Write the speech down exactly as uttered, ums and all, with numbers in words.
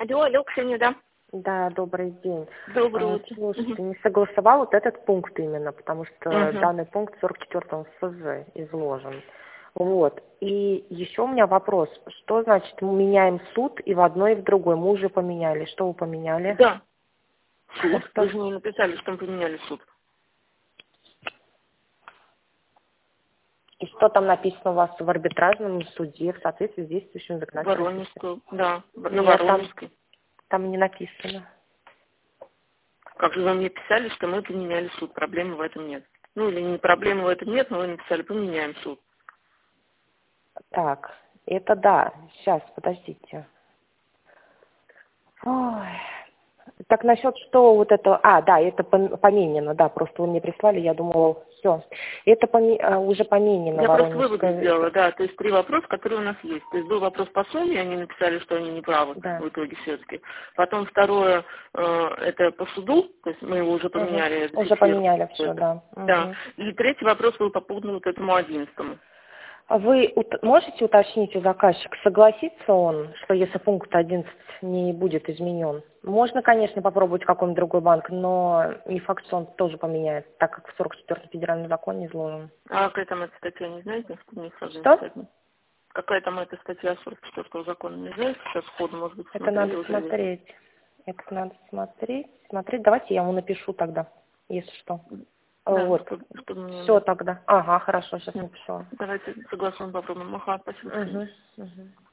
Алло, алло, Ксения, да? Да, добрый день. Доброе А, утро. Слушайте, не согласовал вот этот пункт именно, потому что Мгм. данный пункт в сорок четвёртом ФЗ изложен. Вот. И еще у меня вопрос. Что значит мы меняем суд и в одной, и в другой? Мы уже поменяли. Что вы поменяли? Да, суд. Что? Вы же не написали, что мы поменяли суд. И что там написано у вас в арбитражном суде в соответствии с действующим законодательством? Воронежскую, да, на Нет, там, Воронежской. там не написано. Как же вы мне писали, что мы поменяли суд, проблемы в этом нет. Ну или не проблемы в этом нет, но вы написали, поменяем суд. Так, это да. Сейчас, подождите. Ой. Так насчет что вот это... А, да, это пом- поменено, да, просто вы мне прислали, я думала, все. Это поме- а, уже поменено Я просто выводы Воронежское... сделала, да, то есть три вопроса, которые у нас есть. То есть был вопрос по сумме, они написали, что они не правы Да. в итоге все-таки. Потом второе, э, это по суду, то есть мы его уже Мгм. поменяли, Уже зафиксировали поменяли все, это. да. Да. Мгм. И третий вопрос был по поводу вот этому одиннадцатому. А вы ут- можете уточнить у заказчика, согласится он, что если пункт одиннадцать не будет изменен? Можно, конечно, попробовать какой-нибудь другой банк, но не факт, что он тоже поменяет, так как в сорок четвёртом федеральном законе изложен. А какая там эта статья, не знаете? Что мне сразу Что? написать? Какая там эта статья сорок четвёртого закона, не знаете? Сейчас сходу, может быть, Это смотрели надо уже. Или... смотреть. Это надо смотреть. Смотреть. Давайте я ему напишу тогда, если что. Да, Вот. чтобы, чтобы мне... Все тогда. Ага, хорошо, сейчас Нет. напишу. Давайте согласуем, попробуем. Ага, спасибо. Угу, угу.